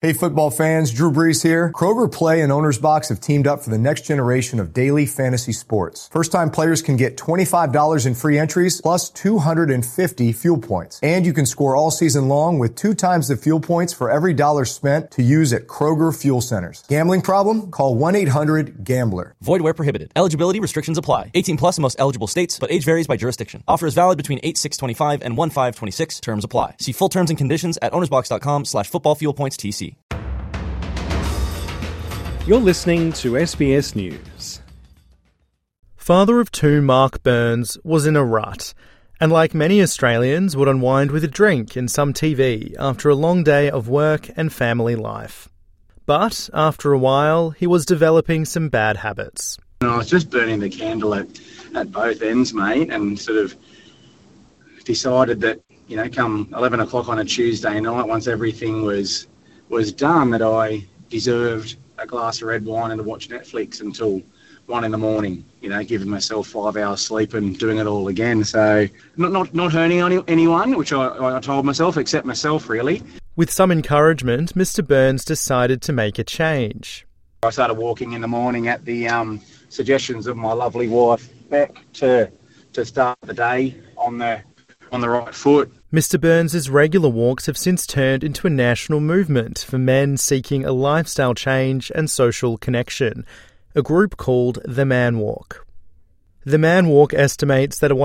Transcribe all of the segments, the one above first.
Hey, football fans, Drew Brees here. Kroger Play and Owner's Box have teamed up for the next generation of daily fantasy sports. First-time players can get $25 in free entries plus 250 fuel points. And you can score all season long with 2 times the fuel points for every dollar spent to use at Kroger Fuel Centers. Gambling problem? Call 1-800-GAMBLER. Void where prohibited. Eligibility restrictions apply. 18 plus in most eligible states, but age varies by jurisdiction. Offer is valid between 8/6/25 and 1/5/26. Terms apply. See full terms and conditions at ownersbox.com/footballfuelpointstc. You're listening to SBS News. Father of 2 Mark Burns was in a rut, and like many Australians would unwind with a drink and some TV after a long day of work and family life. But after a while, he was developing some bad habits. I was just burning the candle at both ends, mate, and sort of decided that, come 11 o'clock on a Tuesday night, once everything was done, that I deserved a glass of red wine and to watch Netflix until 1 a.m, giving myself 5 hours sleep and doing it all again. So not hurting anyone, which I told myself, except myself, really. With some encouragement, Mr. Burns decided to make a change. I started walking in the morning at the suggestions of my lovely wife, Beck, to start the day on the right foot. Mr. Burns' regular walks have since turned into a national movement for men seeking a lifestyle change and social connection, a group called The Man Walk. The Man Walk estimates that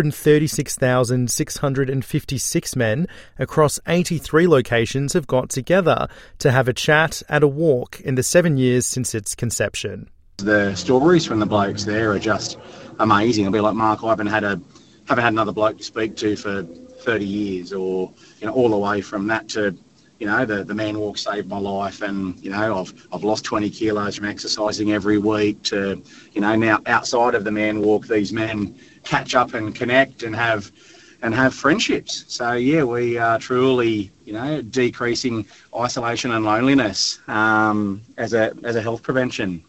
136,656 men across 83 locations have got together to have a chat and a walk in the 7 years since its conception. The stories from the blokes there are just amazing. It'll be like, Mark, I haven't had another bloke to speak to for 30 years, or all the way from that to the Man Walk saved my life, and I've lost 20 kilos from exercising every week, to now outside of the Man Walk these men catch up and connect and have friendships. So yeah, we are truly decreasing isolation and loneliness as a health prevention.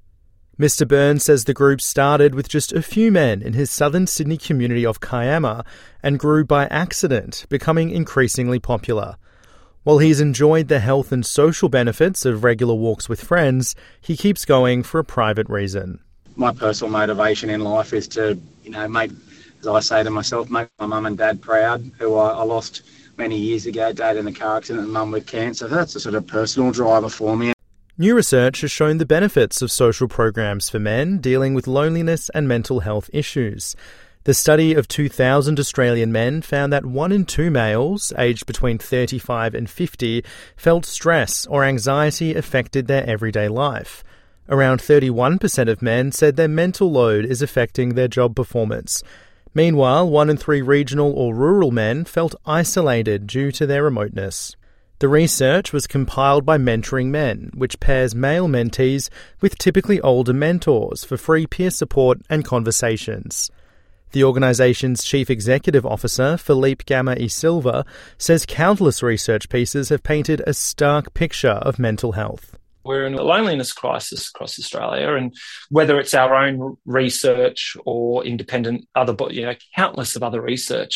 Mr. Burns says the group started with just a few men in his southern Sydney community of Kiama and grew by accident, becoming increasingly popular. While he's enjoyed the health and social benefits of regular walks with friends, he keeps going for a private reason. My personal motivation in life is to, make, as I say to myself, make my mum and dad proud, who I lost many years ago, dad in a car accident and mum with cancer. That's a sort of personal driver for me. New research has shown the benefits of social programs for men dealing with loneliness and mental health issues. The study of 2,000 Australian men found that 1 in 2 males, aged between 35 and 50, felt stress or anxiety affected their everyday life. Around 31% of men said their mental load is affecting their job performance. Meanwhile, 1 in 3 regional or rural men felt isolated due to their remoteness. The research was compiled by Mentoring Men, which pairs male mentees with typically older mentors for free peer support and conversations. The organisation's Chief Executive Officer, Philippe Gamma e Silva, says countless research pieces have painted a stark picture of mental health. We're in a loneliness crisis across Australia, and whether it's our own research or independent countless of other research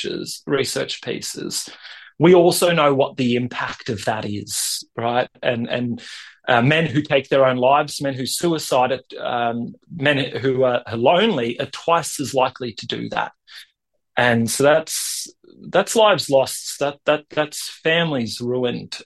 pieces, we also know what the impact of that is, right? And men who take their own lives, men who suicide, men who are lonely are twice as likely to do that. And so that's lives lost. That's families ruined.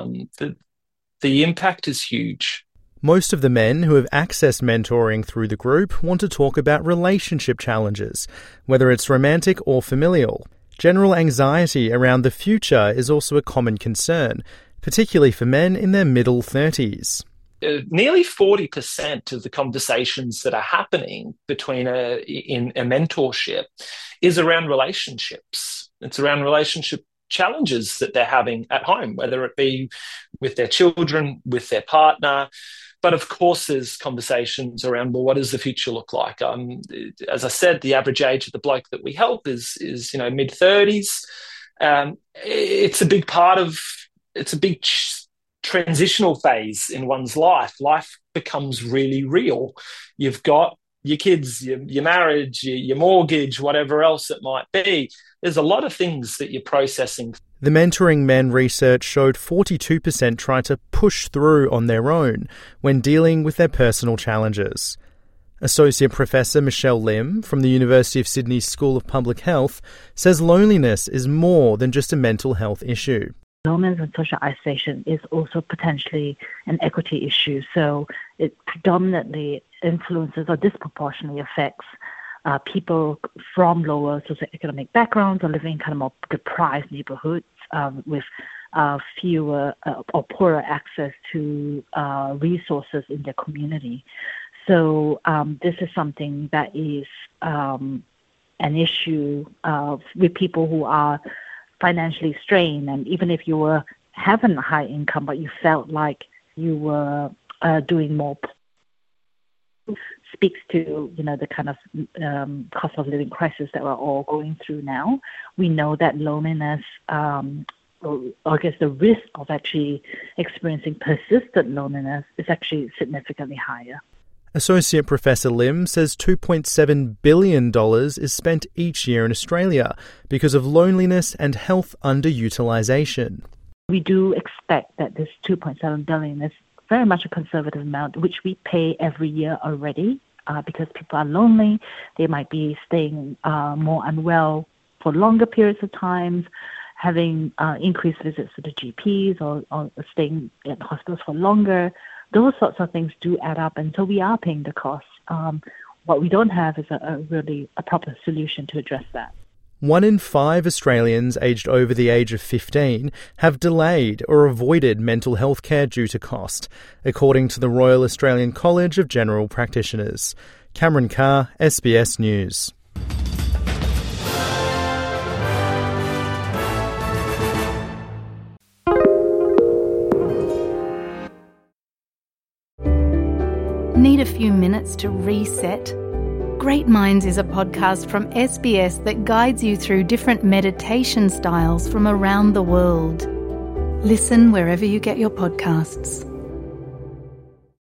The impact is huge. Most of the men who have accessed mentoring through the group want to talk about relationship challenges, whether it's romantic or familial. General anxiety around the future is also a common concern, particularly for men in their middle 30s. Nearly 40% of the conversations that are happening between in a mentorship is around relationships. It's around relationship challenges that they're having at home, whether it be with their children, with their partner. But of course, there's conversations around, well, what does the future look like? As I said, the average age of the bloke that we help is mid-30s. It's a big part of, it's a big transitional phase in one's life. Life becomes really real. You've got your kids, your marriage, your mortgage, whatever else it might be. There's a lot of things that you're processing. The Mentoring Men research showed 42% try to push through on their own when dealing with their personal challenges. Associate Professor Michelle Lim from the University of Sydney School of Public Health says loneliness is more than just a mental health issue. Loneliness and social isolation is also potentially an equity issue. So it predominantly influences or disproportionately affects people from lower socioeconomic backgrounds or living in kind of more deprived neighborhoods with fewer or poorer access to resources in their community. So this is something that is an issue with people who are financially strained, and even if you were having a high income, but you felt like you were doing more, speaks to the kind of cost of living crisis that we're all going through now. We know that loneliness, or I guess the risk of actually experiencing persistent loneliness is actually significantly higher. Associate Professor Lim says $2.7 billion is spent each year in Australia because of loneliness and health underutilisation. We do expect that this $2.7 billion is very much a conservative amount, which we pay every year already because people are lonely. They might be staying more unwell for longer periods of time, having increased visits to the GPs or staying at hospitals for longer. Those sorts of things do add up, and so we are paying the cost. What we don't have is a proper solution to address that. 1 in 5 Australians aged over the age of 15 have delayed or avoided mental health care due to cost, according to the Royal Australian College of General Practitioners. Cameron Carr, SBS News. Need a few minutes to reset? Great Minds is a podcast from SBS that guides you through different meditation styles from around the world. Listen wherever you get your podcasts.